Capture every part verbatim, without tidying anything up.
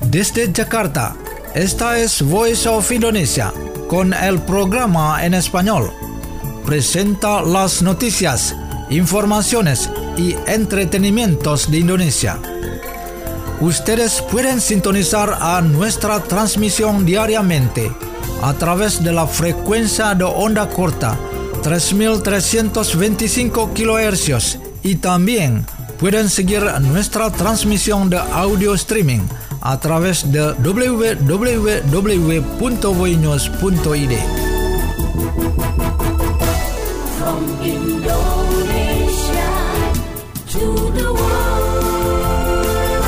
Desde Jakarta, esta es Voice of Indonesia, con el programa en español. Presenta las noticias, informaciones y entretenimientos de Indonesia. Ustedes pueden sintonizar a nuestra transmisión diariamente a través de la frecuencia de onda corta tres mil trescientos veinticinco kilohercios y también pueden seguir nuestra transmisión de audio streaming a través de w w w punto voinews punto i d. From Indonesia to the world.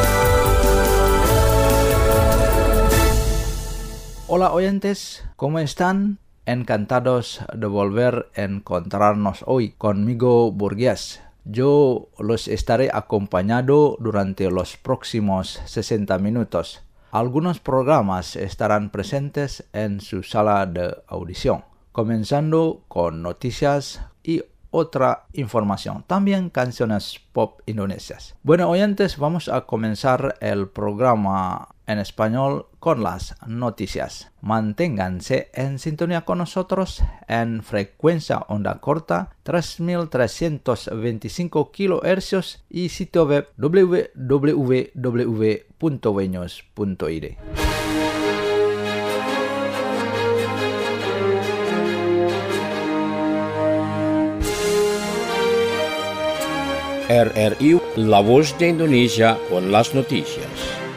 Hola oyentes, ¿cómo están? Encantados de volver a encontrarnos hoy conmigo, Burgués. Yo los estaré acompañando durante los próximos sesenta minutos. Algunos programas estarán presentes en su sala de audición, comenzando con noticias y otra información, también canciones pop indonesias. Bueno, oyentes, vamos a comenzar el programa en español con las noticias. Manténganse en sintonía con nosotros en frecuencia onda corta tres mil trescientos veinticinco kilohercios y sitio web w w w punto voinews punto i d. R R I, La Voz de Indonesia con las noticias.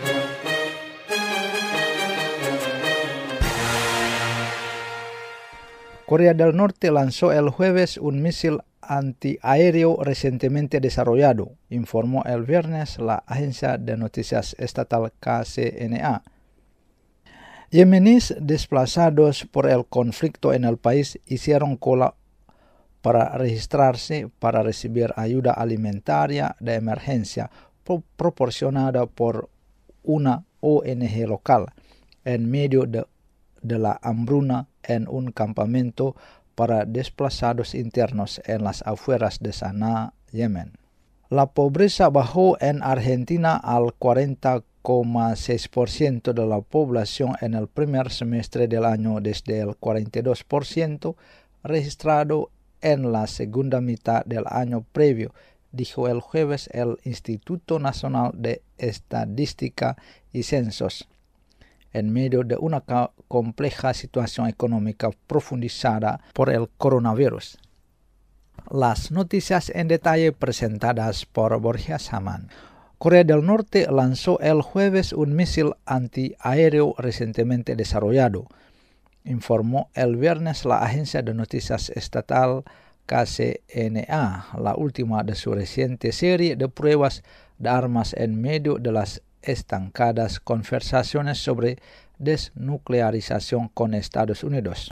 Corea del Norte lanzó el jueves un misil antiaéreo recientemente desarrollado, informó el viernes la agencia de noticias estatal K C N A. Yemeníes desplazados por el conflicto en el país hicieron cola para registrarse para recibir ayuda alimentaria de emergencia pro- proporcionada por una O N G local en medio de, de la hambruna en un campamento para desplazados internos en las afueras de Sanaa, Yemen. La pobreza bajó en Argentina al cuarenta coma seis por ciento de la población en el primer semestre del año desde el cuarenta y dos por ciento registrado en la segunda mitad del año previo, dijo el jueves el Instituto Nacional de Estadística y Censos, en medio de una ca- compleja situación económica profundizada por el coronavirus. Las noticias en detalle presentadas por Borja Saman. Corea del Norte lanzó el jueves un misil antiaéreo recientemente desarrollado, informó el viernes la agencia de noticias estatal K C N A, la última de su reciente serie de pruebas de armas en medio de las estancadas conversaciones sobre desnuclearización con Estados Unidos.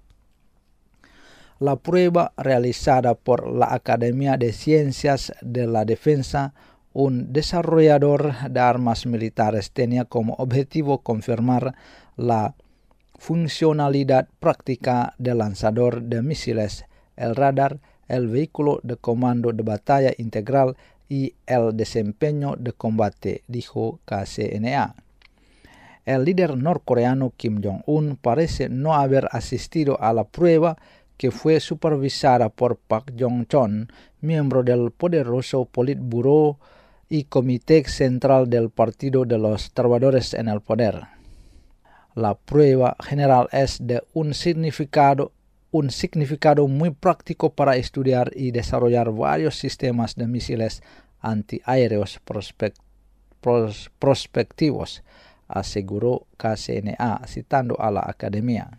La prueba realizada por la Academia de Ciencias de la Defensa, un desarrollador de armas militares, tenía como objetivo confirmar la funcionalidad práctica del lanzador de misiles, el radar, el vehículo de comando de batalla integral y el desempeño de combate, dijo K C N A. El líder norcoreano Kim Jong-un parece no haber asistido a la prueba que fue supervisada por Park Jong-chon, miembro del poderoso Politburo y Comité Central del Partido de los Trabajadores en el Poder. La prueba general es de un significado, un significado muy práctico para estudiar y desarrollar varios sistemas de misiles antiaéreos prospect, pros, prospectivos, aseguró K C N A, citando a la academia.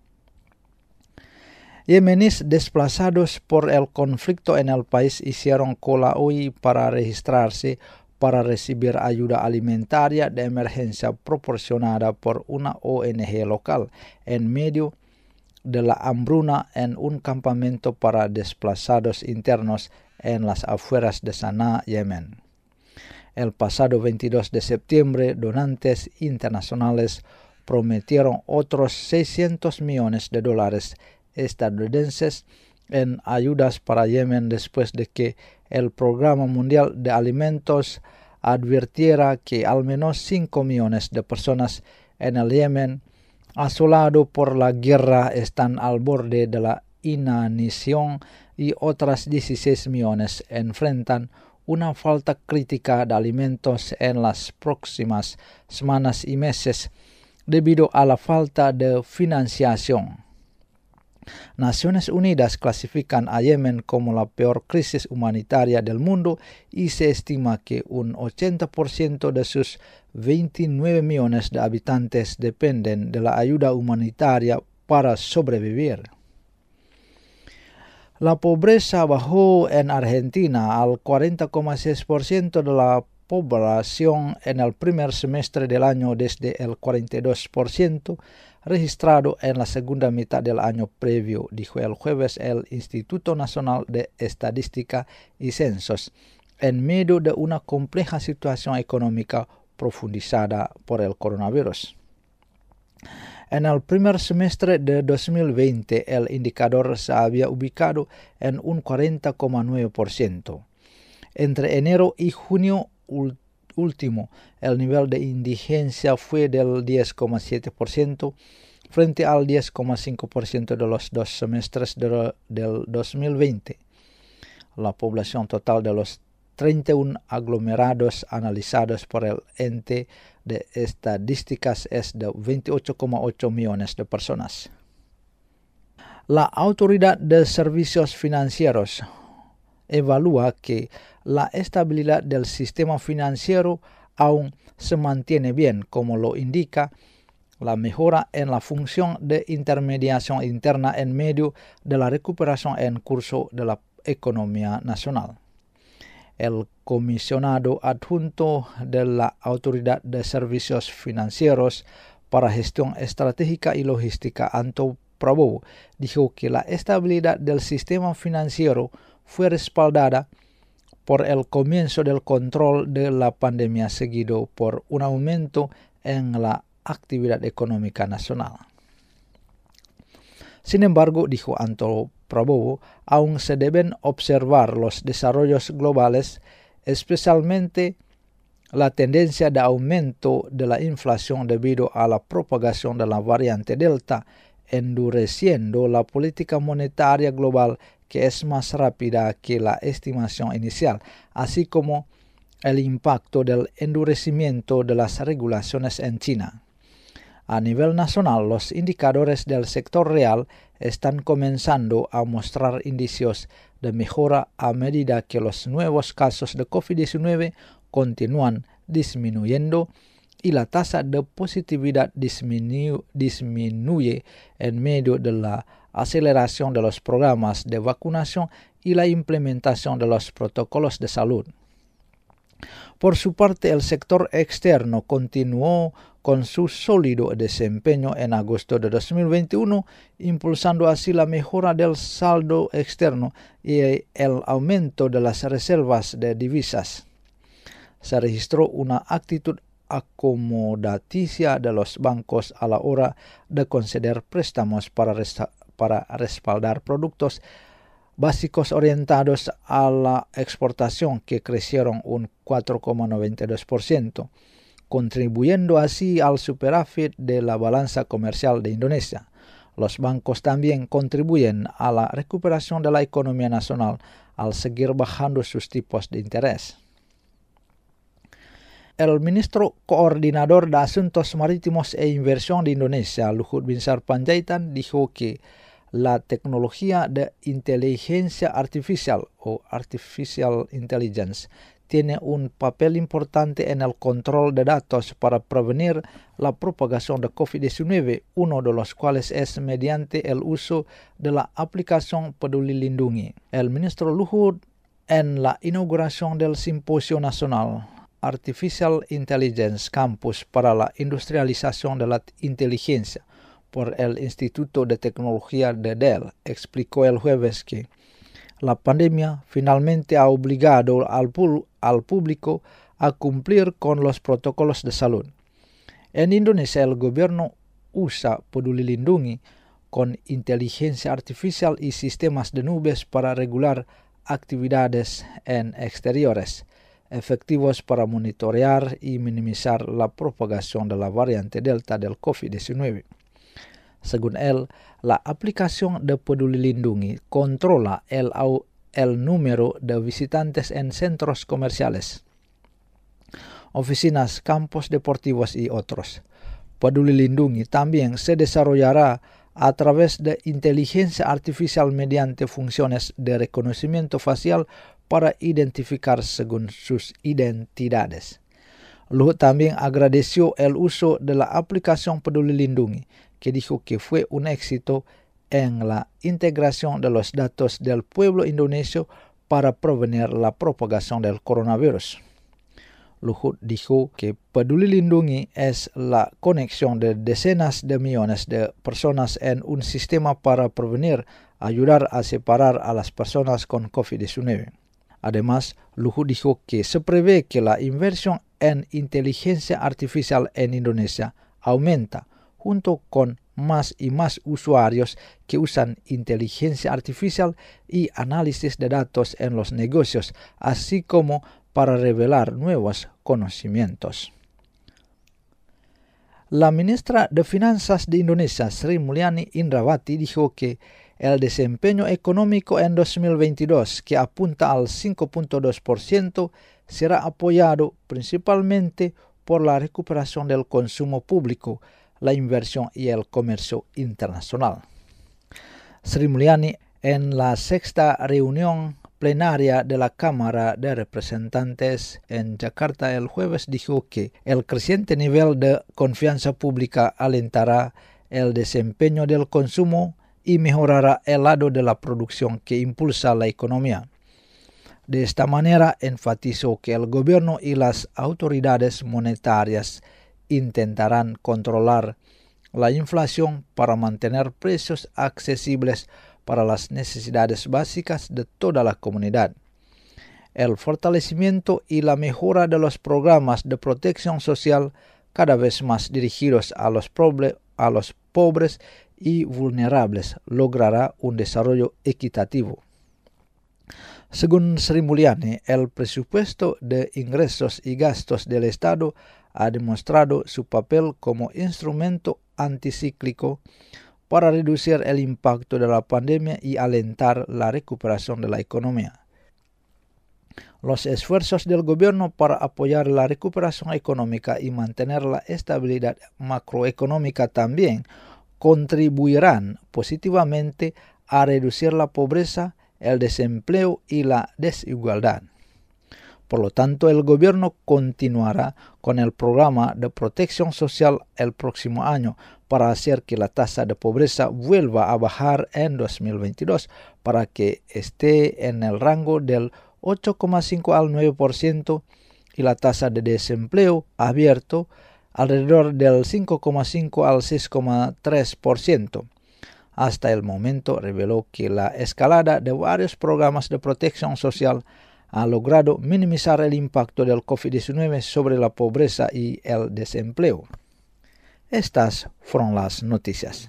Yemeníes desplazados por el conflicto en el país hicieron cola hoy para registrarse para recibir ayuda alimentaria de emergencia proporcionada por una O N G local en medio de la hambruna en un campamento para desplazados internos en las afueras de Sanaa, Yemen. El pasado veintidós de septiembre, donantes internacionales prometieron otros seiscientos millones de dólares estadounidenses en ayudas para Yemen después de que el Programa Mundial de Alimentos advirtiera que al menos cinco millones de personas en el Yemen, asolado por la guerra, están al borde de la inanición y otras dieciséis millones enfrentan una falta crítica de alimentos en las próximas semanas y meses debido a la falta de financiación. Naciones Unidas clasifican a Yemen como la peor crisis humanitaria del mundo y se estima que un ochenta por ciento de sus veintinueve millones de habitantes dependen de la ayuda humanitaria para sobrevivir. La pobreza bajó en Argentina al cuarenta coma seis por ciento de la población en el primer semestre del año desde el cuarenta y dos por ciento registrado en la segunda mitad del año previo, dijo el jueves el Instituto Nacional de Estadística y Censos, en medio de una compleja situación económica profundizada por el coronavirus. En el primer semestre de dos mil veinte, el indicador se había ubicado en un cuarenta coma nueve por ciento. Entre enero y junio último, el nivel de indigencia fue del diez coma siete por ciento frente al diez coma cinco por ciento de los dos semestres de, del dos mil veinte. La población total de los treinta y uno aglomerados analizados por el ente de estadísticas es de veintiocho coma ocho millones de personas. La Autoridad de Servicios Financieros evalúa que la estabilidad del sistema financiero aún se mantiene bien, como lo indica la mejora en la función de intermediación interna en medio de la recuperación en curso de la economía nacional. El comisionado adjunto de la Autoridad de Servicios Financieros para Gestión Estratégica y Logística, Anto Prabowo, dijo que la estabilidad del sistema financiero fue respaldada por el comienzo del control de la pandemia seguido por un aumento en la actividad económica nacional. Sin embargo, dijo Anto Prabowo, aún se deben observar los desarrollos globales, especialmente la tendencia de aumento de la inflación debido a la propagación de la variante Delta, endureciendo la política monetaria global que es más rápida que la estimación inicial, así como el impacto del endurecimiento de las regulaciones en China. A nivel nacional, los indicadores del sector real están comenzando a mostrar indicios de mejora a medida que los nuevos casos de COVID diecinueve continúan disminuyendo y la tasa de positividad disminu- disminuye en medio de la aceleración de los programas de vacunación y la implementación de los protocolos de salud. Por su parte, el sector externo continuó con su sólido desempeño en agosto de dos mil veintiuno, impulsando así la mejora del saldo externo y el aumento de las reservas de divisas. Se registró una actitud acomodaticia de los bancos a la hora de conceder préstamos para, resta- para respaldar productos básicos orientados a la exportación que crecieron un cuatro coma noventa y dos por ciento, contribuyendo así al superávit de la balanza comercial de Indonesia. Los bancos también contribuyen a la recuperación de la economía nacional al seguir bajando sus tipos de interés. El ministro coordinador de Asuntos Marítimos e Inversión de Indonesia, Luhut Binsar Panjaitan, dijo que la tecnología de inteligencia artificial o artificial intelligence tiene un papel importante en el control de datos para prevenir la propagación de COVID diecinueve, uno de los cuales es mediante el uso de la aplicación Peduli Lindungi. El ministro Luhut, en la inauguración del Simposio Nacional Artificial Intelligence Campus para la Industrialización de la Inteligencia por el Instituto de Tecnología de Dell, explicó el jueves que la pandemia finalmente ha obligado al, pu- al público a cumplir con los protocolos de salud. En Indonesia, el gobierno usa Peduli Lindungi con inteligencia artificial y sistemas de nubes para regular actividades en exteriores, efectivos para monitorear y minimizar la propagación de la variante Delta del COVID diecinueve. Según él, la aplicación de Peduli Lindungi controla el, el número de visitantes en centros comerciales, oficinas, campos deportivos y otros. Peduli Lindungi también se desarrollará a través de inteligencia artificial mediante funciones de reconocimiento facial para identificar según sus identidades. Luhut también agradeció el uso de la aplicación Peduli Lindungi, que dijo que fue un éxito en la integración de los datos del pueblo indonesio para prevenir la propagación del coronavirus. Luhut dijo que Peduli Lindungi es la conexión de decenas de millones de personas en un sistema para prevenir, ayudar a separar a las personas con COVID diecinueve. Además, Luhut dijo que se prevé que la inversión en inteligencia artificial en Indonesia aumenta, junto con más y más usuarios que usan inteligencia artificial y análisis de datos en los negocios, así como para revelar nuevos conocimientos. La ministra de Finanzas de Indonesia, Sri Mulyani Indrawati, dijo que el desempeño económico en dos mil veintidós, que apunta al cinco punto dos por ciento, será apoyado principalmente por la recuperación del consumo público, la inversión y el comercio internacional. Sri Mulyani, en la sexta reunión plenaria de la Cámara de Representantes en Jakarta el jueves, dijo que el creciente nivel de confianza pública alentará el desempeño del consumo y mejorará el lado de la producción que impulsa la economía. De esta manera, enfatizó que el gobierno y las autoridades monetarias intentarán controlar la inflación para mantener precios accesibles para las necesidades básicas de toda la comunidad. El fortalecimiento y la mejora de los programas de protección social cada vez más dirigidos a los, proble- a los pobres y vulnerables logrará un desarrollo equitativo. Según Sri Mulyani, el presupuesto de ingresos y gastos del Estado ha demostrado su papel como instrumento anticíclico para reducir el impacto de la pandemia y alentar la recuperación de la economía. Los esfuerzos del gobierno para apoyar la recuperación económica y mantener la estabilidad macroeconómica también contribuirán positivamente a reducir la pobreza, el desempleo y la desigualdad. Por lo tanto, el gobierno continuará con el programa de protección social el próximo año para hacer que la tasa de pobreza vuelva a bajar en dos mil veintidós para que esté en el rango del ocho coma cinco al nueve por ciento y la tasa de desempleo abierto alrededor del cinco coma cinco al seis coma tres por ciento. Hasta el momento reveló que la escalada de varios programas de protección social ha logrado minimizar el impacto del COVID diecinueve sobre la pobreza y el desempleo. Estas fueron las noticias.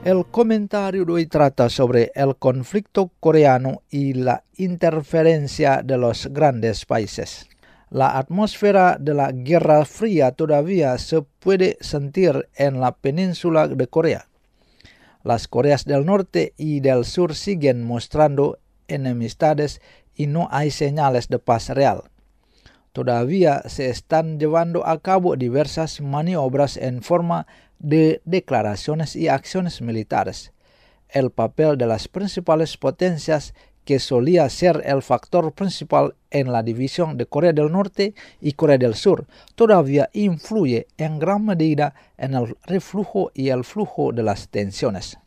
El comentario de hoy trata sobre el conflicto coreano y la interferencia de los grandes países. La atmósfera de la Guerra Fría todavía se puede sentir en la península de Corea. Las Coreas del Norte y del Sur siguen mostrando enemistades y no hay señales de paz real. Todavía se están llevando a cabo diversas maniobras en forma de declaraciones y acciones militares. El papel de las principales potencias, que solía ser el factor principal en la división de Corea del Norte y Corea del Sur, todavía influye en gran medida en el reflujo y el flujo de las tensiones.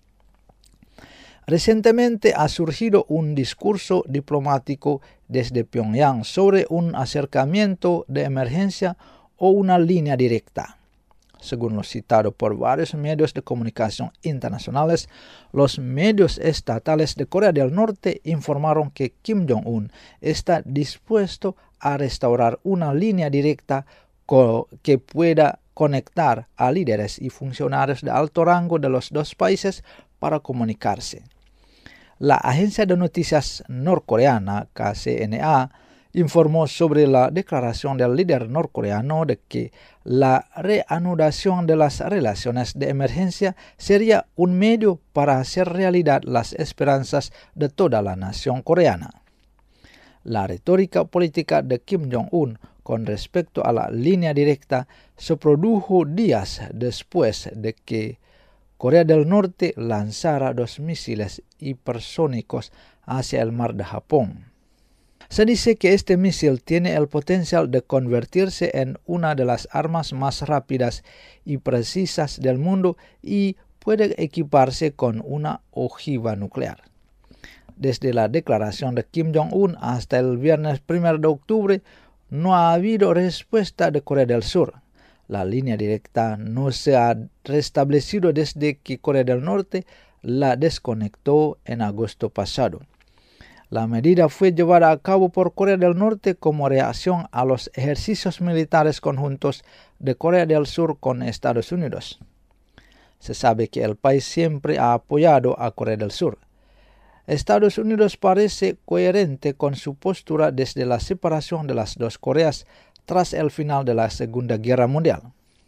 Recientemente ha surgido un discurso diplomático desde Pyongyang sobre un acercamiento de emergencia o una línea directa. Según lo citado por varios medios de comunicación internacionales, los medios estatales de Corea del Norte informaron que Kim Jong-un está dispuesto a restaurar una línea directa que pueda conectar a líderes y funcionarios de alto rango de los dos países para comunicarse. La agencia de noticias norcoreana K C N A informó sobre la declaración del líder norcoreano de que la reanudación de las relaciones de emergencia sería un medio para hacer realidad las esperanzas de toda la nación coreana. La retórica política de Kim Jong-un con respecto a la línea directa se produjo días después de que Corea del Norte lanzara dos misiles hipersónicos hacia el mar de Japón. Se dice que este misil tiene el potencial de convertirse en una de las armas más rápidas y precisas del mundo y puede equiparse con una ojiva nuclear. Desde la declaración de Kim Jong-un hasta el viernes primero de octubre, no ha habido respuesta de Corea del Sur. La línea directa no se ha restablecido desde que Corea del Norte la desconectó en agosto pasado. La medida fue llevada a cabo por Corea del Norte como reacción a los ejercicios militares conjuntos de Corea del Sur con Estados Unidos. Se sabe que el país siempre ha apoyado a Corea del Sur. Estados Unidos parece coherente con su postura desde la separación de las dos Coreas tras el final de la Segunda Guerra Mundial.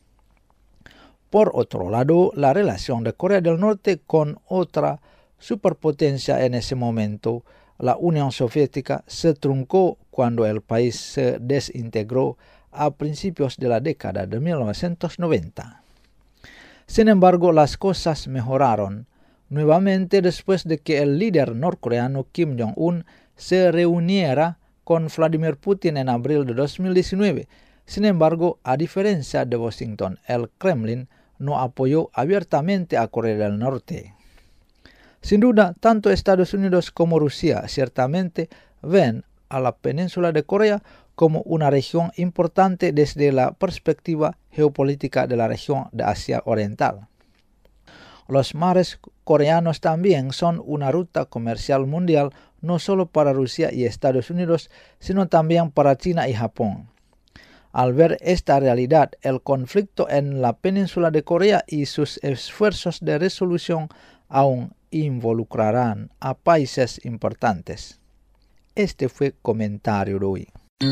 Por otro lado, la relación de Corea del Norte con otra superpotencia en ese momento, la Unión Soviética, se truncó cuando el país se desintegró a principios de la década de mil novecientos noventa. Sin embargo, las cosas mejoraron nuevamente después de que el líder norcoreano Kim Jong-un se reuniera con Vladimir Putin en abril de dos mil diecinueve. Sin embargo, a diferencia de Washington, el Kremlin no apoyó abiertamente a Corea del Norte. Sin duda, tanto Estados Unidos como Rusia ciertamente ven a la península de Corea como una región importante desde la perspectiva geopolítica de la región de Asia Oriental. Los mares coreanos también son una ruta comercial mundial no solo para Rusia y Estados Unidos, sino también para China y Japón. Al ver esta realidad, el conflicto en la península de Corea y sus esfuerzos de resolución aún involucrarán a países importantes. Este fue comentario de hoy.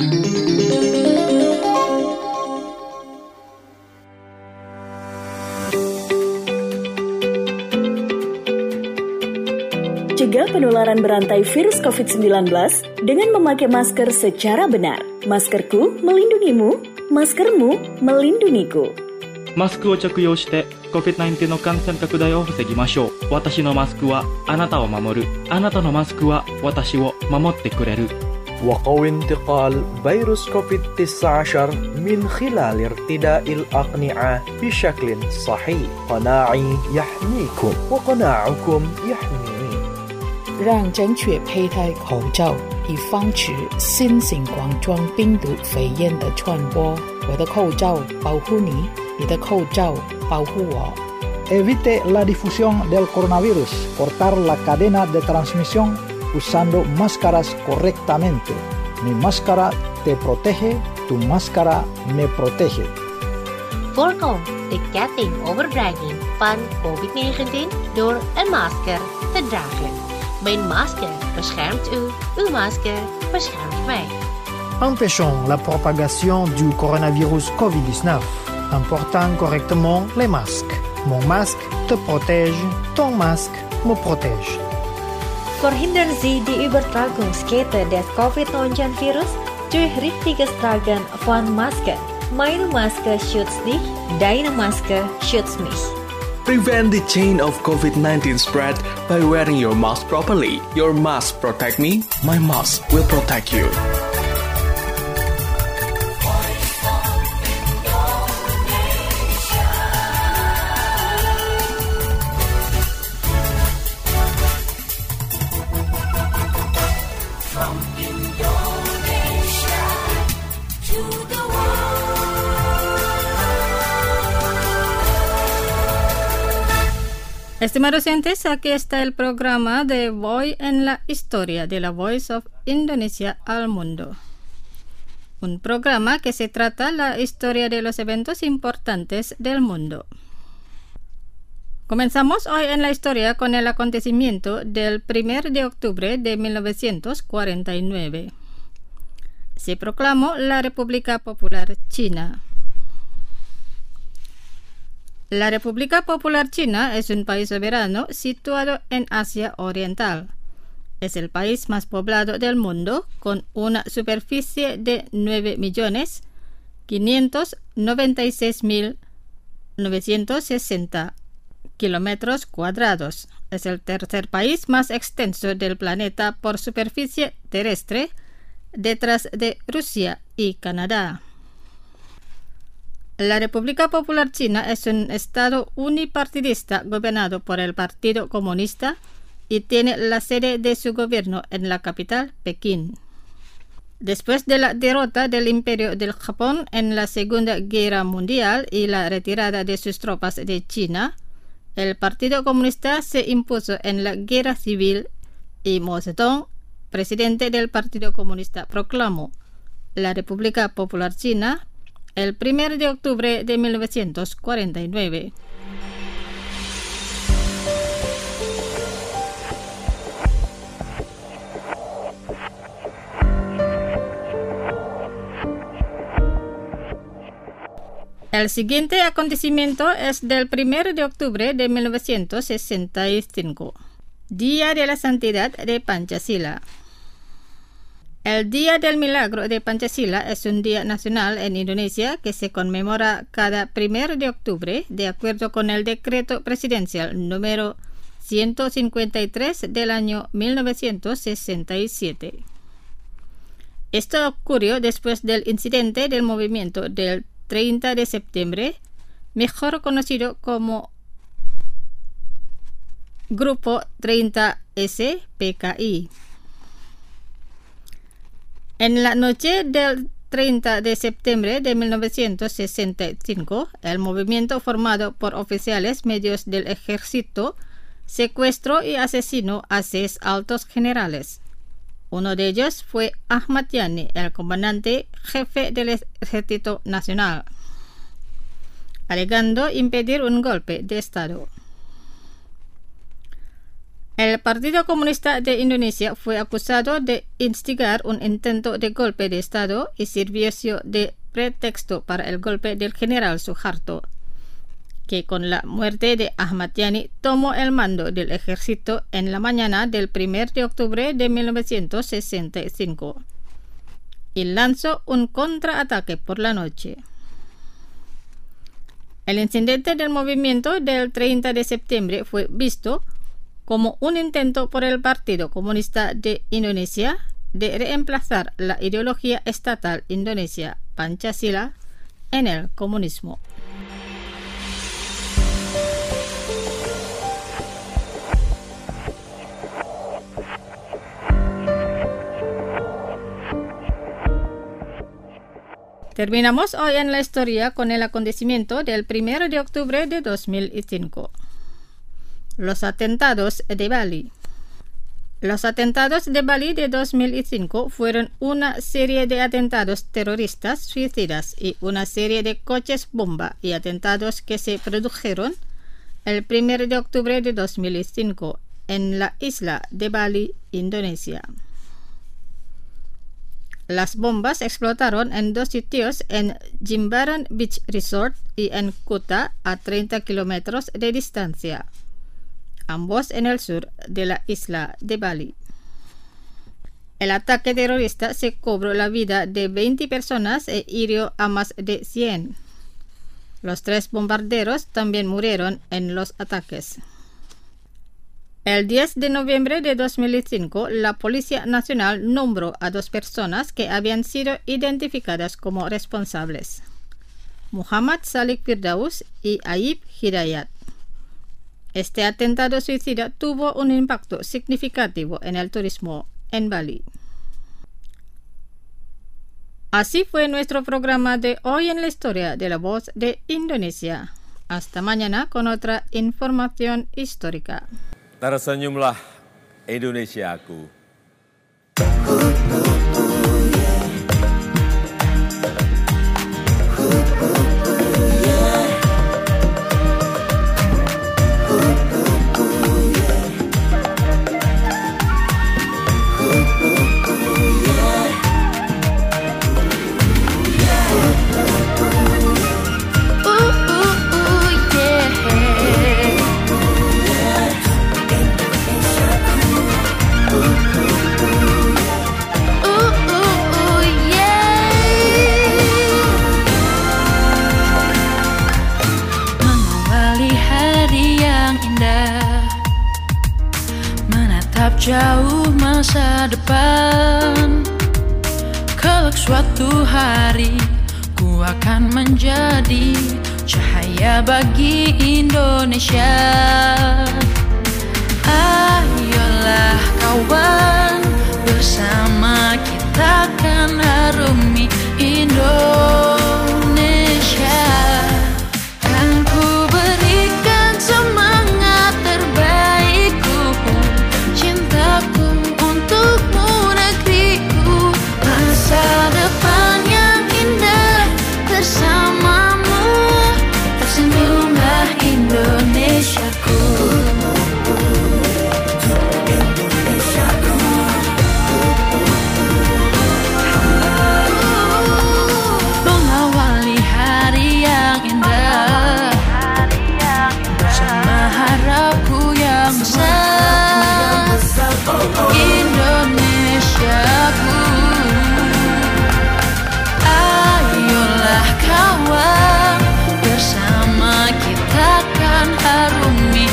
Cegah penularan berantai virus covid sembilan belas dengan memakai masker secara benar. Maskerku melindungimu, maskermu melindungiku. マスクを着用して コビッドナインティーン の感染拡大を防ぎましょう。私のマスクはあなたを守る。あなたのマスクは私を守ってくれる。 وقوي انتقال فيروس كوفيد تسعة عشر من خلال ارتداء الأقنعة بشكل صحيح. قناعي يحميكم وقناعكم يحميني. 让正确佩戴口罩，以防止新型冠状病毒肺炎的传播。我的口罩保护你，你的口罩保护我。 Evite la difusión del coronavirus. Cortar la cadena de transmisión usando máscaras correctamente. Mi máscara te protege, tu máscara me protege. Voorkom de ketting overdraging van covid negentien door een masker te dragen. Mijn masker beschermt u, uw masker beschermt mij. Empêchons la propagation du coronavirus covid dix-neuf en portant correctement les masques. Mon masque te protège, ton masque me protège. Verhindern Sie die Übertragungskette des covid neunzehn virus durch richtiges Tragen von Maske. Meine Maske schützt dich, deine Maske schützt mich. Prevent the chain of covid nineteen spread by wearing your mask properly. Your mask protect me, my mask will protect you. Estimados oyentes, aquí está el programa de Hoy en la Historia de la Voice of Indonesia al Mundo. Un programa que se trata la historia de los eventos importantes del mundo. Comenzamos hoy en la historia con el acontecimiento del primero de octubre de mil novecientos cuarenta y nueve. Se proclamó la República Popular China. La República Popular China es un país soberano situado en Asia Oriental. Es el país más poblado del mundo, con una superficie de nueve millones quinientos noventa y seis mil novecientos sesenta kilómetros cuadrados. Es el tercer país más extenso del planeta por superficie terrestre, detrás de Rusia y Canadá. La República Popular China es un estado unipartidista gobernado por el Partido Comunista y tiene la sede de su gobierno en la capital, Pekín. Después de la derrota del Imperio del Japón en la Segunda Guerra Mundial y la retirada de sus tropas de China, el Partido Comunista se impuso en la Guerra Civil y Mao Zedong, presidente del Partido Comunista, proclamó la República Popular China el primero de octubre de mil novecientos cuarenta y nueve. El siguiente acontecimiento es del primero de octubre de mil novecientos sesenta y cinco, Día de la Santidad de Pancasila. El Día del Milagro de Pancasila es un día nacional en Indonesia que se conmemora cada primero de octubre de acuerdo con el decreto presidencial número ciento cincuenta y tres del año mil novecientos sesenta y siete. Esto ocurrió después del incidente del movimiento del treinta de septiembre, mejor conocido como Grupo treinta ese P K I. En la noche del treinta de septiembre de mil novecientos sesenta y cinco, el movimiento formado por oficiales medios del ejército secuestró y asesinó a seis altos generales. Uno de ellos fue Ahmad Yani, el comandante jefe del Ejército Nacional, alegando impedir un golpe de Estado. El Partido Comunista de Indonesia fue acusado de instigar un intento de golpe de Estado y sirvió de pretexto para el golpe del general Suharto, que con la muerte de Ahmad Yani tomó el mando del ejército en la mañana del primero de octubre de mil novecientos sesenta y cinco y lanzó un contraataque por la noche. El incidente del movimiento del treinta de septiembre fue visto como un intento por el Partido Comunista de Indonesia de reemplazar la ideología estatal indonesia Pancasila en el comunismo. Terminamos hoy en la historia con el acontecimiento del primero de octubre de dos mil cinco. Los atentados de Bali. Los atentados de Bali de dos mil cinco fueron una serie de atentados terroristas suicidas y una serie de coches bomba y atentados que se produjeron el primero de octubre de dos mil cinco en la isla de Bali, Indonesia. Las bombas explotaron en dos sitios en Jimbaran Beach Resort y en Kuta, a treinta kilómetros de distancia, ambos en el sur de la isla de Bali. El ataque terrorista se cobró la vida de veinte personas e hirió a más de cien. Los tres bombarderos también murieron en los ataques. El diez de noviembre de dos mil cinco, la Policía Nacional nombró a dos personas que habían sido identificadas como responsables: Muhammad Salik Firdaus y Aib Hidayat. Este atentado suicida tuvo un impacto significativo en el turismo en Bali. Así fue nuestro programa de hoy en la historia de la voz de Indonesia. Hasta mañana con otra información histórica. Tersenyumlah Indonesiaku. Jauh masa depan, kelak suatu hari ku akan menjadi cahaya bagi Indonesia. Ayolah kawan, bersama kita akan harumi Indonesia. Kan ku berikan semangat terbaikku, cintaku untukmu negeriku, masa depan yang indah bersamamu, tersenyumlah Indonesiaku. Mengawali hari yang indah bersama harapku yang besar, Indonesiaku. Ayolah kawan, bersama kita akan harumi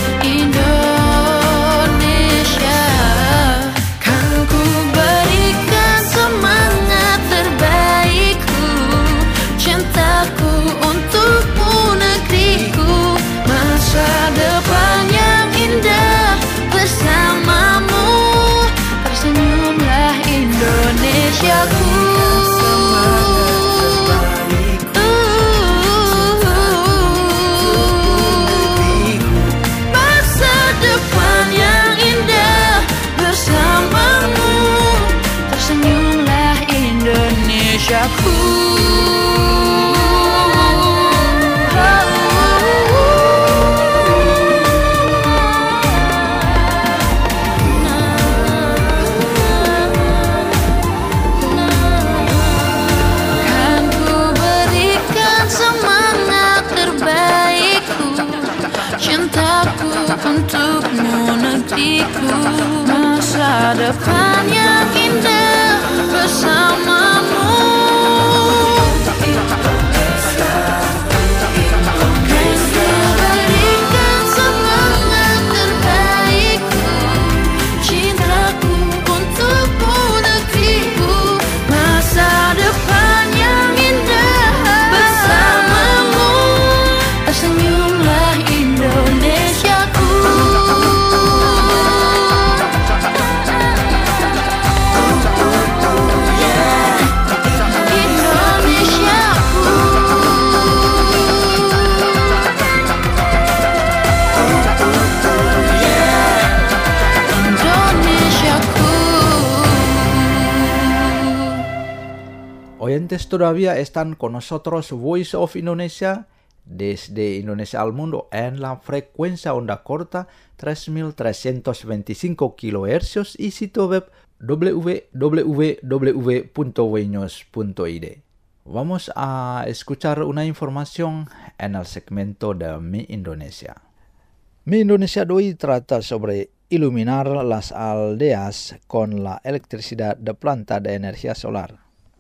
Indonesia. Kan ku berikan semangat terbaikku, cintaku untukmu negeriku, masa depan yang indah bersamamu, tersenyumlah Indonesiaku. Masa depan yang indah bersamamu, tersenyumlah Indonesiaku. Kan ku berikan semangat terbaikku, cintaku untukmu negeriku, masa depan yang indah bersamamu. Berikan semangat terbaikku, cintaku untukmu negeriku, masa depan yang indah bersamamu, tersenyumlah Indonesiaku. Yeah. oyentes todavía están con nosotros Voice of Indonesia desde Indonesia al mundo en la frecuencia onda corta tres mil trescientos veinticinco kilohercios y sitio web w w w punto wenews punto i d. Vamos a escuchar una información en el segmento de Mi Indonesia. Mi Indonesia de hoy trata sobre iluminar las aldeas con la electricidad de planta de energía solar.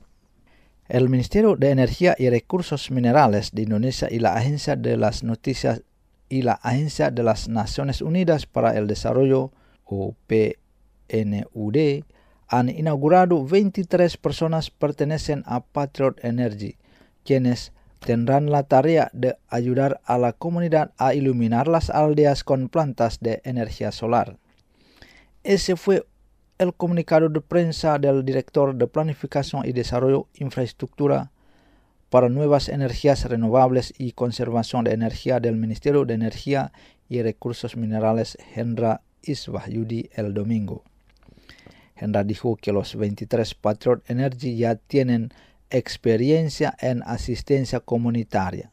El Ministerio de Energía y Recursos Minerales de Indonesia y la Agencia de las Noticias y la Agencia de las Naciones Unidas para el Desarrollo, o P N U D, han inaugurado veintitrés personas pertenecen a Patriot Energy, quienes tendrán la tarea de ayudar a la comunidad a iluminar las aldeas con plantas de energía solar. Ese fue el comunicado de prensa del director de Planificación y Desarrollo Infraestructura para Nuevas Energías Renovables y Conservación de Energía del Ministerio de Energía y Recursos Minerales, Hendra Iswahyudi, el domingo. Hendra dijo que los veintitrés Patriot Energy ya tienen experiencia en asistencia comunitaria.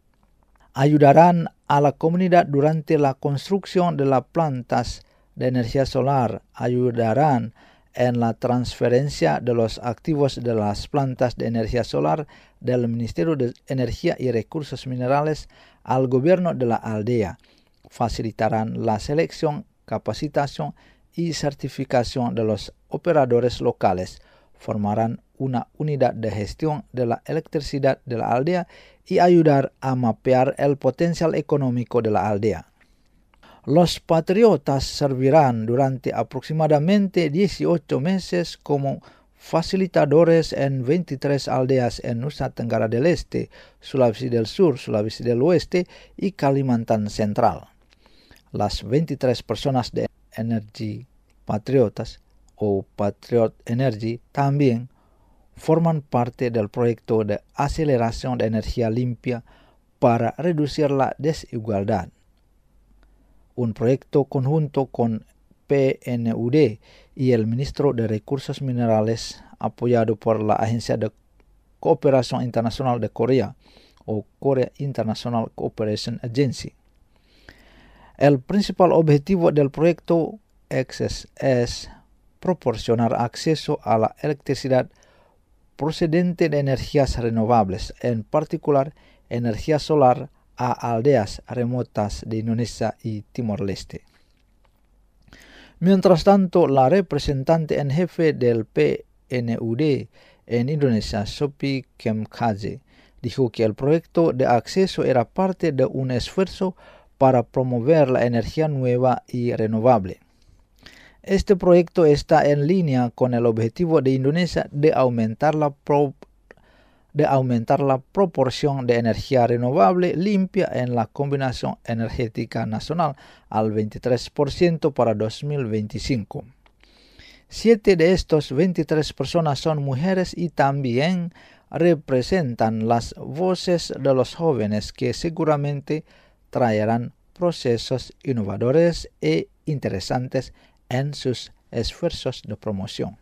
Ayudarán a la comunidad durante la construcción de las plantas de energía solar, ayudarán en la transferencia de los activos de las plantas de energía solar del Ministerio de Energía y Recursos Minerales al gobierno de la aldea, facilitarán la selección, capacitación y certificación de los operadores locales, formarán una unidad de gestión de la electricidad de la aldea y ayudar a mapear el potencial económico de la aldea. Los patriotas servirán durante aproximadamente dieciocho meses como facilitadores en veintitrés aldeas en Nusa Tenggara del Este, Sulawesi del Sur, Sulawesi del Oeste y Kalimantan Central. Las veintitrés personas de Energy Patriotas o Patriot Energy también forman parte del proyecto de aceleración de energía limpia para reducir la desigualdad, un proyecto conjunto con P N U D y el Ministro de Recursos Minerales apoyado por la Agencia de Cooperación Internacional de Corea o Korea International Cooperation Agency. El principal objetivo del proyecto Access es proporcionar acceso a la electricidad procedente de energías renovables, en particular energía solar, a aldeas remotas de Indonesia y Timor-Leste. Mientras tanto, la representante en jefe del P N U D en Indonesia, Sophie Kemkaze, dijo que el proyecto de acceso era parte de un esfuerzo para promover la energía nueva y renovable. Este proyecto está en línea con el objetivo de Indonesia de aumentar la pro de aumentar la proporción de energía renovable limpia en la combinación energética nacional al veintitrés por ciento para dos mil veinticinco. Siete de estos veintitrés personas son mujeres y también representan las voces de los jóvenes que seguramente traerán procesos innovadores e interesantes en sus esfuerzos de promoción.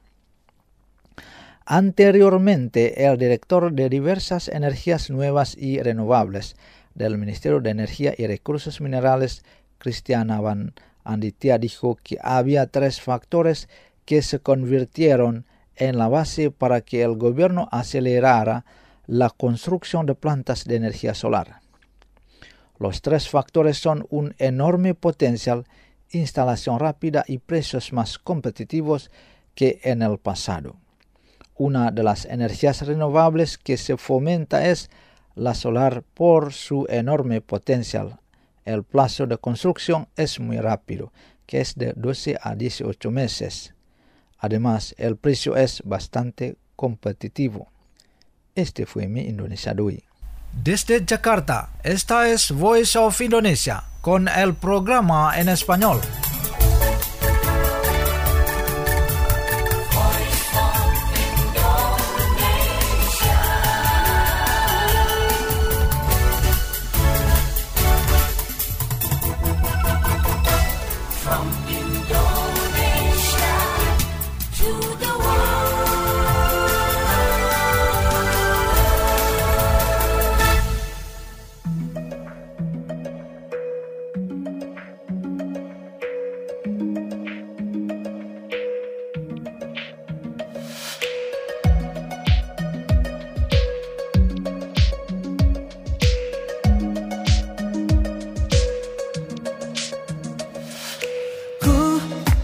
Anteriormente, el director de diversas energías nuevas y renovables del Ministerio de Energía y Recursos Minerales, Cristiana Van Anditya, dijo que había tres factores que se convirtieron en la base para que el gobierno acelerara la construcción de plantas de energía solar. Los tres factores son un enorme potencial, instalación rápida y precios más competitivos que en el pasado. Una de las energías renovables que se fomenta es la solar por su enorme potencial. El plazo de construcción es muy rápido, que es de doce a dieciocho meses. Además, el precio es bastante competitivo. Este fue mi Indonesia de hoy. Desde Jakarta, esta es Voice of Indonesia con el programa en español.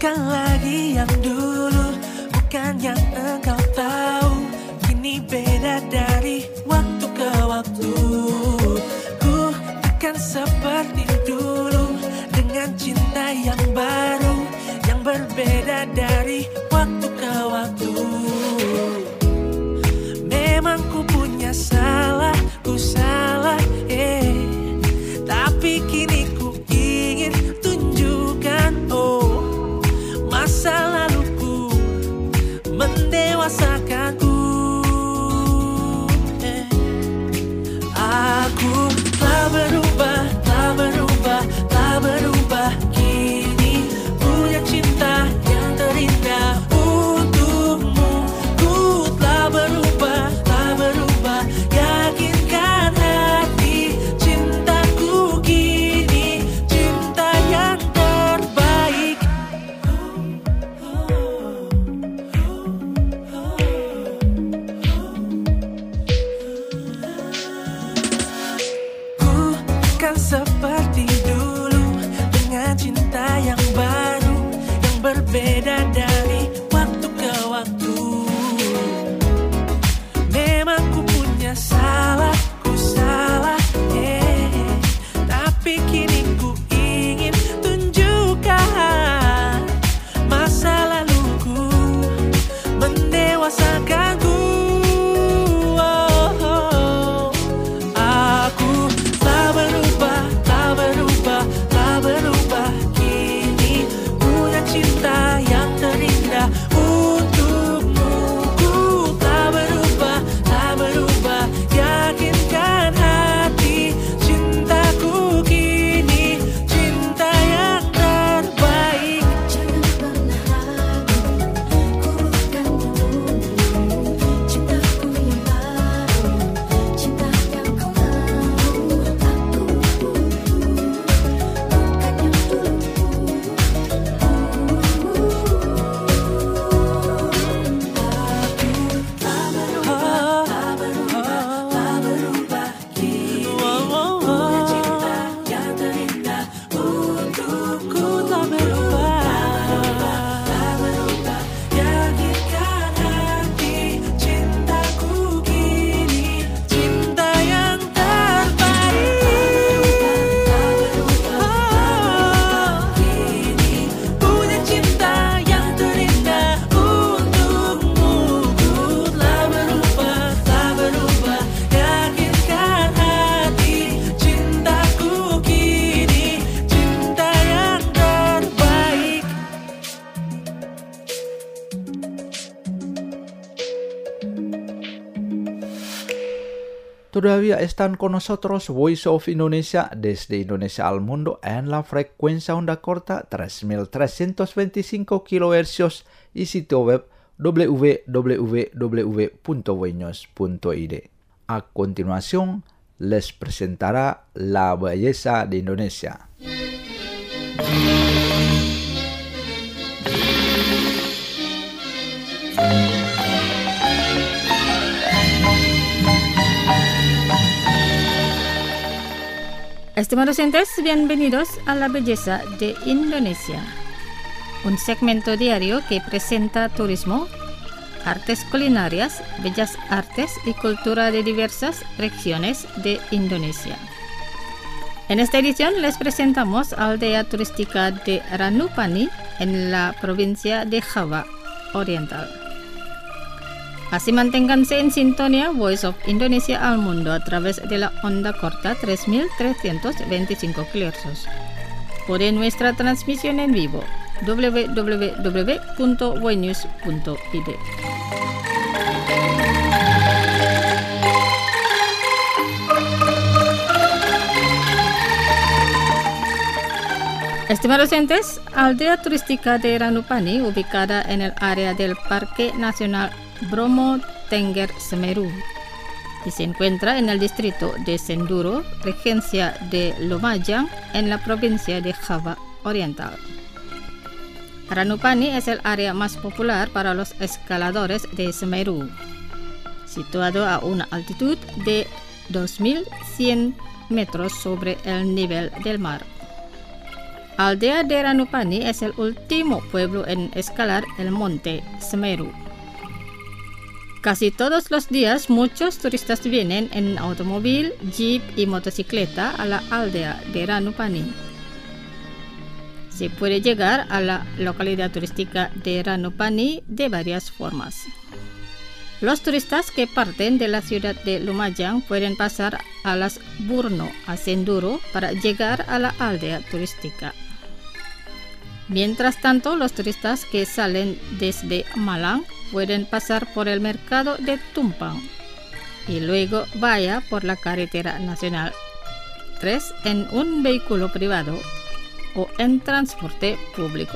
bukan lagi yang dulu, bukan yang engkau tahu. Kini beda dari waktu ke waktu. Ku takkan seperti dulu, dengan cinta yang baru, yang berbeda dari waktu ke waktu. Memang ku punya salah, ku salah, eh. Tapi kini ku ingin tunjukkan, oh, masa laluku mendewasakanku. Eh. Aku telah berubah, telah berubah, telah berubah. Kini punya cinta yang terindah untukmu. Ku telah berubah, telah berubah. Yakinkan hati, cintaku kini cinta yang terbaik. Ku kan seperti dulu, dengan cinta yang baru, yang berbeda dari waktu ke waktu. Memang ku punya salah, ku salah, eh. Tapi kini ku ingin tunjukkan, masa laluku mendewasakanku. Oh, oh. Aku telah berubah, telah berubah, telah berubah. Kini punya cinta yang terindah untukmu. Ku telah berubah, telah berubah. Yakinkan hati, cintaku kini cinta yang terbaik. Jangan pernah ragu, ku akan menunggu cintaku yang baru, cinta yang kau mau. Aku bukan yang Todavía están con nosotros Voice of Indonesia desde Indonesia al mundo en la frecuencia onda corta tres mil trescientos veinticinco kilohercios y sitio web w w w punto voinews punto i d. A continuación, les presentará la belleza de Indonesia. Estimados oyentes, bienvenidos a La Belleza de Indonesia, un segmento diario que presenta turismo, artes culinarias, bellas artes y cultura de diversas regiones de Indonesia. En esta edición les presentamos aldea turística de Ranupani en la provincia de Java Oriental. Así manténganse en sintonía Voice of Indonesia al mundo a través de la onda corta tres mil trescientos veinticinco kilohercios o de nuestra transmisión en vivo w w w punto voinews punto i d. Estimados oyentes, aldea turística de Ranupani, ubicada en el área del Parque Nacional Bromo Tengger Semeru, y se encuentra en el distrito de Senduro, regencia de Lumajang, en la provincia de Java Oriental. Ranupani es el área más popular para los escaladores de Semeru, situado a una altitud de dos mil cien metros sobre el nivel del mar. aldea de Ranupani es el último pueblo en escalar el monte Semeru. Casi todos los días muchos turistas vienen en automóvil, jeep y motocicleta a la aldea de Ranupani. Se puede llegar a la localidad turística de Ranupani de varias formas. Los turistas que parten de la ciudad de Lumajang pueden pasar a las Burno a Senduro para llegar a la aldea turística. Mientras tanto, los turistas que salen desde Malang pueden pasar por el mercado de Tumpang y luego vaya por la carretera nacional tres en un vehículo privado o en transporte público.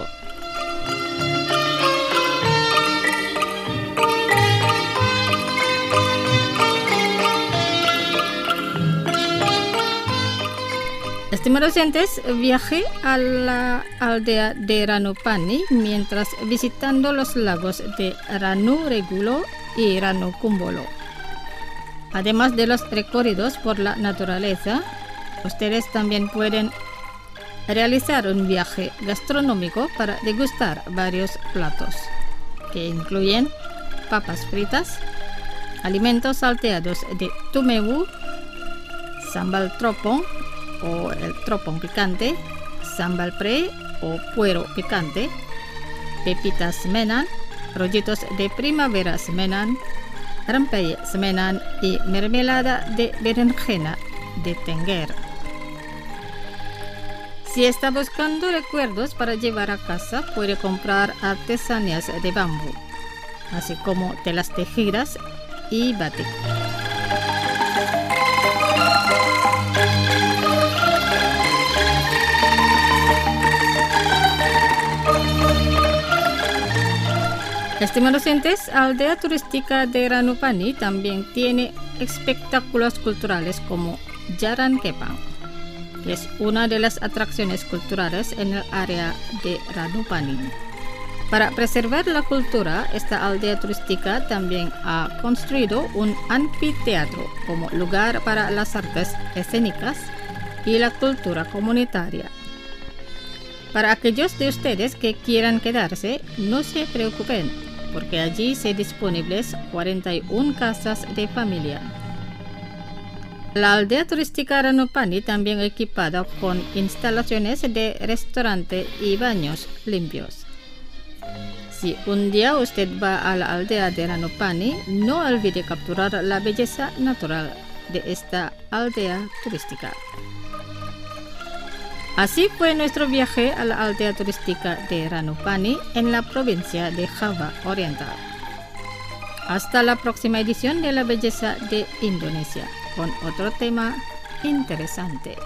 Estimados oyentes, viajé a la aldea de Ranupani mientras visitando los lagos de Ranu Regulo y Ranu Kumbolo. Además de los recorridos por la naturaleza, ustedes también pueden realizar un viaje gastronómico para degustar varios platos, que incluyen papas fritas, alimentos salteados de Tumewu, sambal tropong o el tropong picante, sambal pre o puero picante, pepitas semenan, rollitos de primavera semenan, rempeyek semenan y mermelada de berenjena de Tengger. Si está buscando recuerdos para llevar a casa, puede comprar artesanías de bambú, así como telas tejidas y batik. Estimados oyentes, aldea turística de Ranupani también tiene espectáculos culturales como Jaran Kepang, que es una de las atracciones culturales en el área de Ranupani. Para preservar la cultura, esta aldea turística también ha construido un anfiteatro como lugar para las artes escénicas y la cultura comunitaria. Para aquellos de ustedes que quieran quedarse, no se preocupen, porque allí se disponibles cuarenta y una casas de familia. La aldea turística Ranupani también equipada con instalaciones de restaurante y baños limpios. Si un día usted va a la aldea de Ranupani, no olvide capturar la belleza natural de esta aldea turística. Así fue nuestro viaje a la aldea turística de Ranupani en la provincia de Java Oriental. Hasta la próxima edición de La Belleza de Indonesia, con otro tema interesante.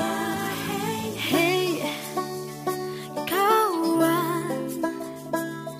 Hey, kawan,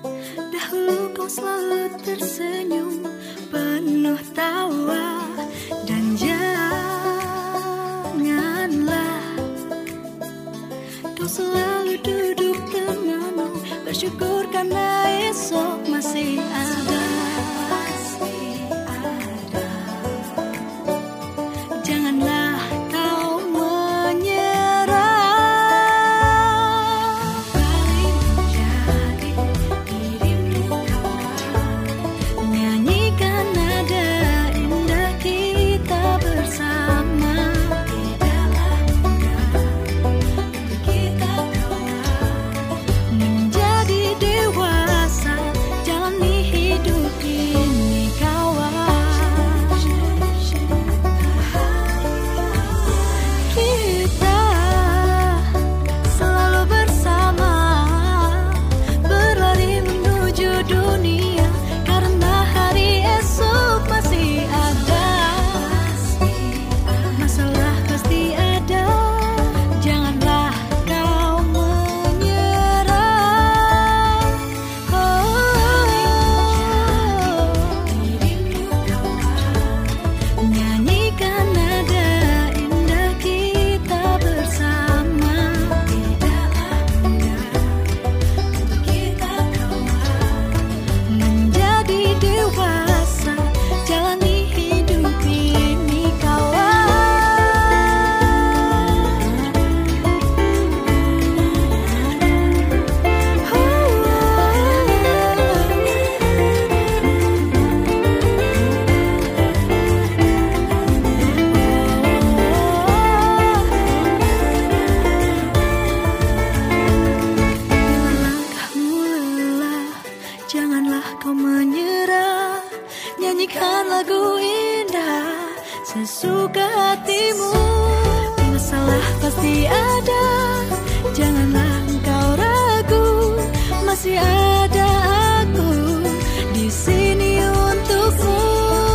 nyanyikan lagu indah sesuka hatimu. Masalah pasti ada, janganlah engkau ragu, masih ada aku di sini untukmu.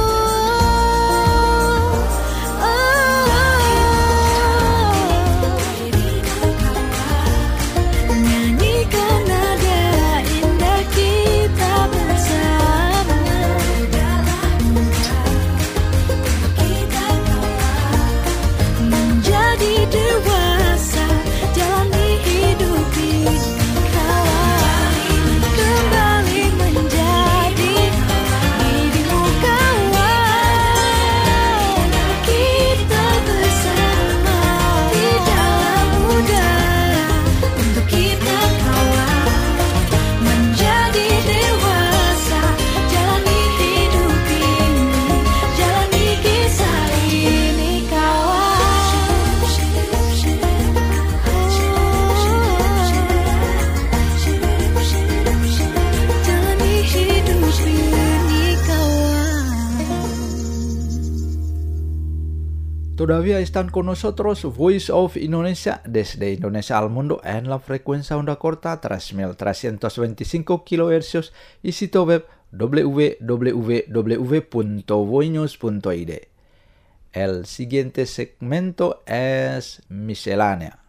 Todavía están con nosotros Voice of Indonesia desde Indonesia al mundo en la frecuencia onda corta tres mil trescientos veinticinco kilohercios y sitio web w w w punto voinews punto i d. El siguiente segmento es miscelánea.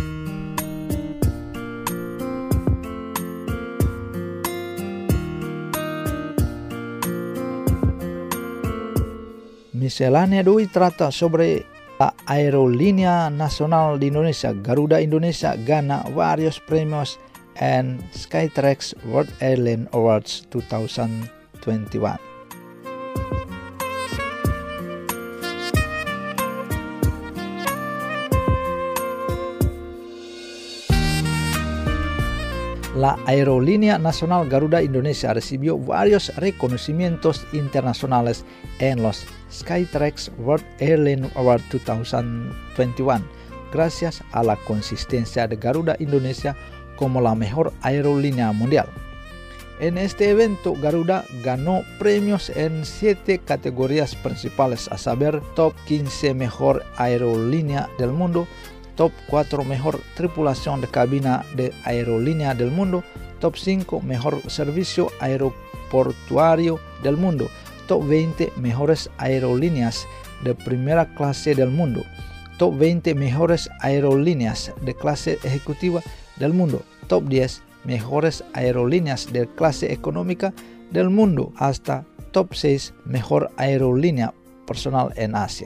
Miscelánea de hoy trata sobre la aerolínea nacional de Indonesia. Garuda Indonesia gana varios premios en Skytrax World Airline Awards dos mil veintiuno. La aerolínea nacional Garuda Indonesia recibió varios reconocimientos internacionales en los Skytrax World Airline Awards dos mil veintiuno, gracias a la consistencia de Garuda Indonesia como la mejor aerolínea mundial. En este evento, Garuda ganó premios en siete categorías principales, a saber, Top quince Mejor Aerolínea del Mundo, Top cuatro Mejor Tripulación de Cabina de Aerolínea del Mundo, Top cinco Mejor Servicio Aeroportuario del Mundo, Top veinte Mejores Aerolíneas de Primera Clase del Mundo, Top veinte Mejores Aerolíneas de Clase Ejecutiva del Mundo, Top diez Mejores Aerolíneas de Clase Económica del Mundo, hasta Top seis Mejor Aerolínea Personal en Asia.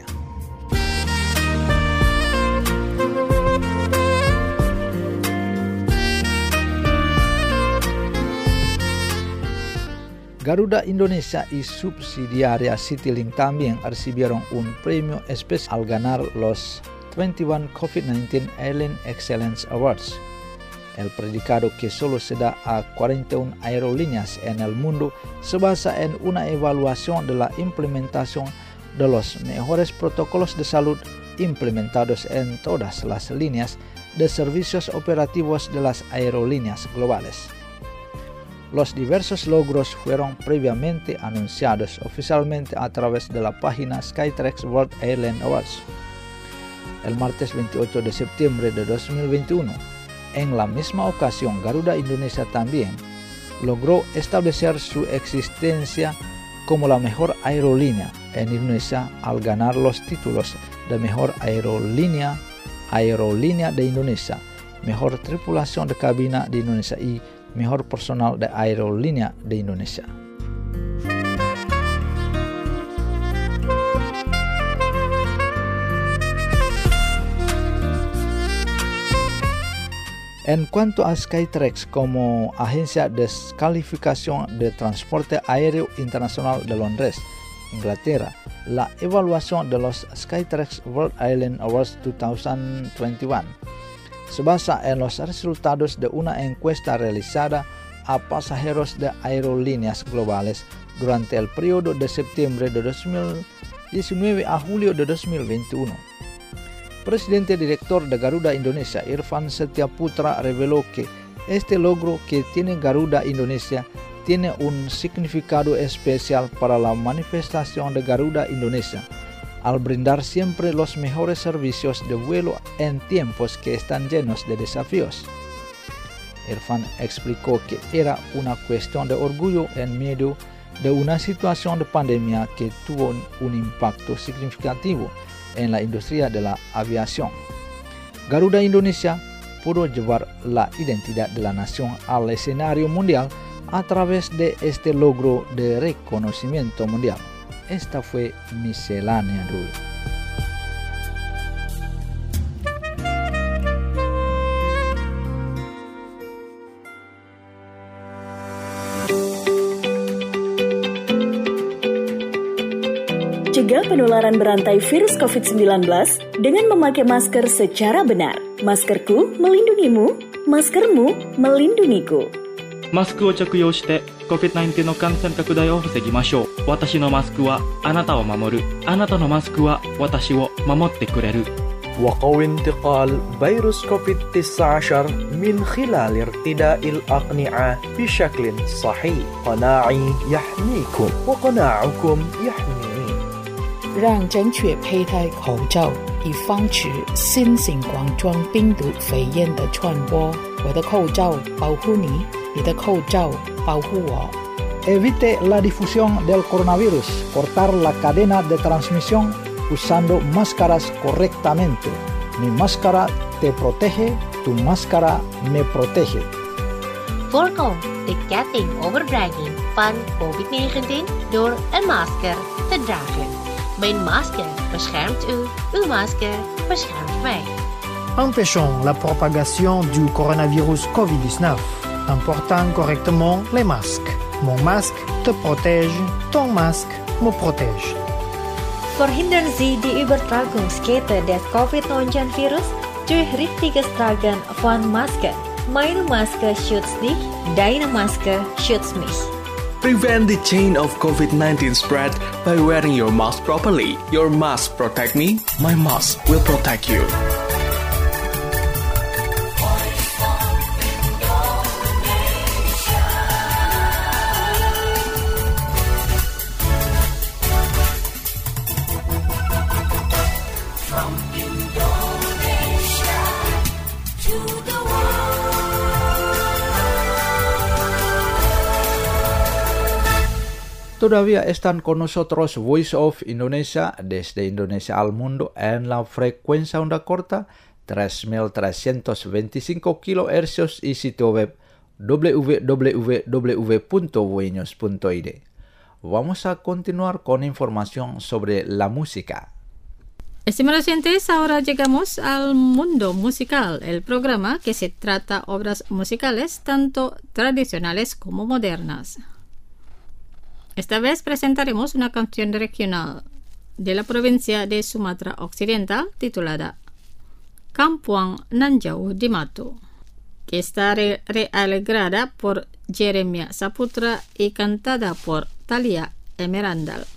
Garuda Indonesia y subsidiaria Citylink también recibieron un premio especial al ganar los veintiuno COVID diecinueve Airline Excellence Awards. El predicado, que solo se da a cuarenta y una aerolíneas en el mundo, se basa en una evaluación de la implementación de los mejores protocolos de salud implementados en todas las líneas de servicios operativos de las aerolíneas globales. Los diversos logros fueron previamente anunciados oficialmente a través de la página Skytrax World Airline Awards el martes veintiocho de septiembre de dos mil veintiuno. En la misma ocasión, Garuda Indonesia también logró establecer su existencia como la mejor aerolínea en Indonesia al ganar los títulos de Mejor Aerolínea, Aerolínea de Indonesia, Mejor Tripulación de Cabina de Indonesia y Mejor Personal de Aerolínea de Indonesia. En cuanto a Skytrax como agencia de calificación de transporte aéreo internacional de Londres, Inglaterra, la evaluación de los Skytrax World Airline Awards dos mil veintiuno se basa en los resultados de una encuesta realizada a pasajeros de aerolíneas globales durante el periodo de septiembre de dos mil diecinueve a julio de dos mil veintiuno. Presidente director de Garuda Indonesia, Irfan Setiaputra, reveló que este logro que tiene Garuda Indonesia tiene un significado especial para la manifestación de Garuda Indonesia, al brindar siempre los mejores servicios de vuelo en tiempos que están llenos de desafíos. Irfan explicó que era una cuestión de orgullo en medio de una situación de pandemia que tuvo un impacto significativo en la industria de la aviación. Garuda Indonesia pudo llevar la identidad de la nación al escenario mundial a través de este logro de reconocimiento mundial. Esta fue miscelánea de hoy. Cegah penularan berantai virus covid sembilan belas dengan memakai masker secara benar. Maskerku melindungimu, maskermu melindungiku. マスクを着用して コビッドナインティーン の感染拡大を防ぎましょう。私のマスクはあなたを守る。あなたのマスクは私を守ってくれる。 وقوي انتقال فيروس كوفيد تسعة عشر من خلال ارتداء الأقنعة بشكل صحيح. قناعي يحميكم وقناعكم يحميني. 让正确佩戴口罩，以防止新型冠状病毒肺炎的传播。我的口罩保护你，你的口罩保护我。 Evite la difusión del coronavirus. Cortar la cadena de transmisión usando máscaras correctamente. Mi máscara te protege, tu máscara me protege. Voorkom de ketting overdraging van covid negentien door een masker te dragen. Mijn masker beschermt u, uw masker beschermt mij. Empêchons la propagation du coronavirus covid dix-neuf en portant correctement les masques. Mon masque te protège, ton masque me protège. Verhindern Sie die Übertragungskette des covid neunzehn Virus durch richtiges Tragen von Maske. Meine Maske schützt dich, deine Maske schützt mich. Prevent the chain of covid nineteen spread by wearing your mask properly. Your mask protect me, my mask will protect you. Todavía están con nosotros Voice of Indonesia desde Indonesia al mundo en la frecuencia onda corta tres mil trescientos veinticinco kilohercios y sitio web w w w punto voinews punto i d. Vamos a continuar con información sobre la música. Estimados oyentes, ahora llegamos al mundo musical, el programa que se trata obras musicales tanto tradicionales como modernas. Esta vez presentaremos una canción regional de la provincia de Sumatra Occidental titulada Kampuang Nan Jauh di Mato, que está re realegrada por Jeremia Saputra y cantada por Thalia Emerandal.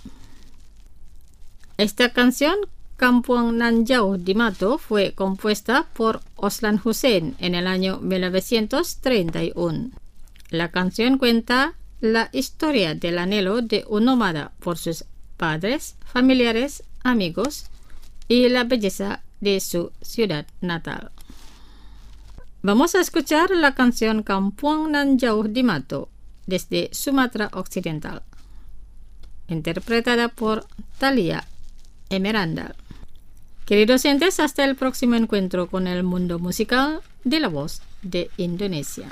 Esta canción, Kampuang Nan Jauh di Mato, fue compuesta por Oslan Hussein en el año mil novecientos treinta y uno. La canción cuenta la historia del anhelo de un nómada por sus padres, familiares, amigos y la belleza de su ciudad natal. Vamos a escuchar la canción Kampuang Nan Jauh di Mato desde Sumatra Occidental, interpretada por Thalia Emerandal. Queridos oyentes, hasta el próximo encuentro con el mundo musical de la voz de Indonesia.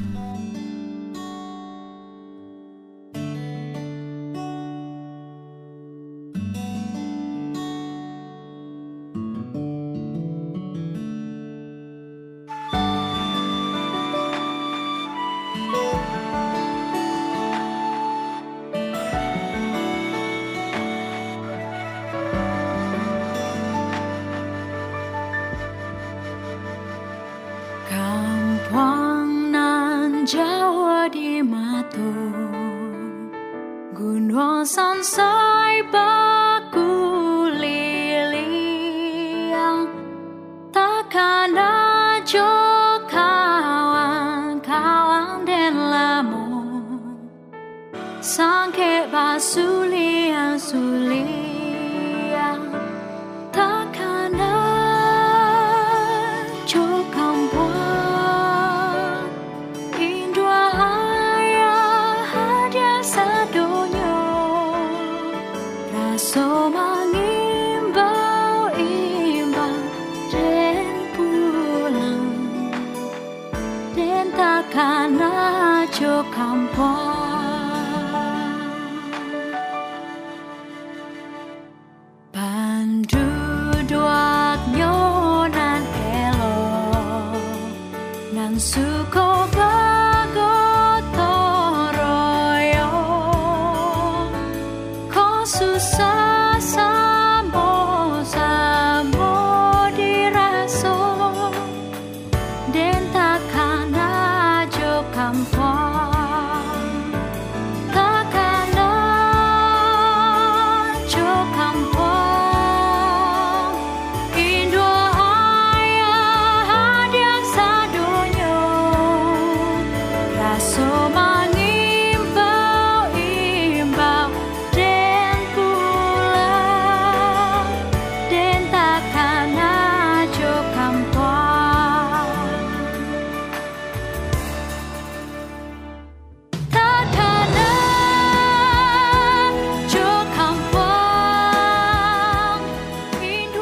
Jauh di Mato, gunung sansai bakuliling, takkan ajo kawan-kawan dan lamun, Raso mengimbau-imbau dan pulang, dan takkan ajo kampung. Panduduak nyonan elo, nan suko bagotoroyo, ko susah samo samo diraso, den takkan ajo kampung, takkan ajo kampung. Indo ayah hadiah sadonyo, raso mengimbau-imbau den pulang, den takkan ajo kampung. Takkan ajo kampung, Indo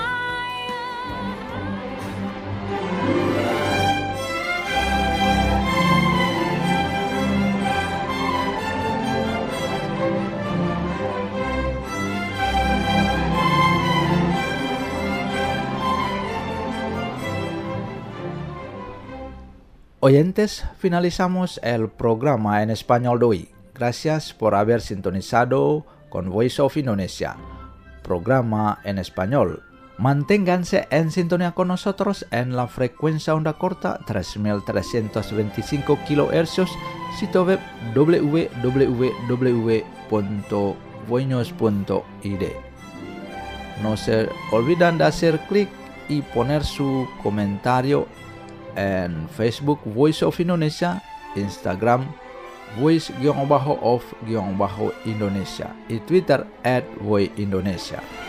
Oyentes, finalizamos el programa en español de hoy. Gracias por haber sintonizado con Voice of Indonesia, programa en español. Manténganse en sintonía con nosotros en la frecuencia onda corta tres mil trescientos veinticinco kilohercios, sitio web w w w punto voinos punto i d. No se olviden de hacer clic y poner su comentario en Facebook Voice of Indonesia, Instagram Voice-of-Indonesia y Twitter at Voice Indonesia.